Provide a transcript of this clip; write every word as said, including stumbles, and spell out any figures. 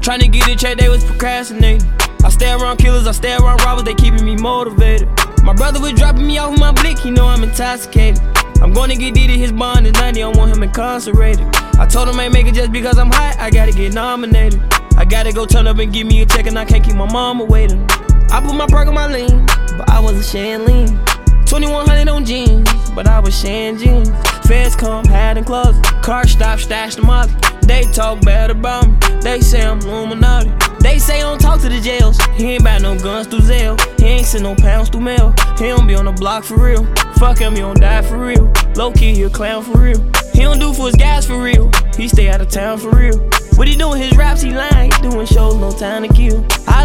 Tryna get it check, they was procrastinating. I stay around killers, I stay around robbers, they keeping me motivated. My brother was dropping me off with my blick, he know I'm intoxicated. I'm gonna get Diddy his bond is ninety, I want him incarcerated. I told him I ain't make it just because I'm hot, I gotta get nominated. I gotta go turn up and give me a check and I can't keep my mama waiting. I put my perk on my lean, but I wasn't sharing lean. twenty-one hundred on jeans, but I was sharing jeans. Feds come, had in closet, car stop, stash the molly. They talk bad about me, they say I'm Illuminati. They say I don't talk to the jails, he ain't buy no guns through Zelle. He ain't send no pounds through mail, he don't be on the block for real. Fuck him, he don't die for real. Low key, he a clown for real. He don't do for his guys for real, he stay out of town for real. What he doing his raps, he lying, he doing shows, no time to kill. I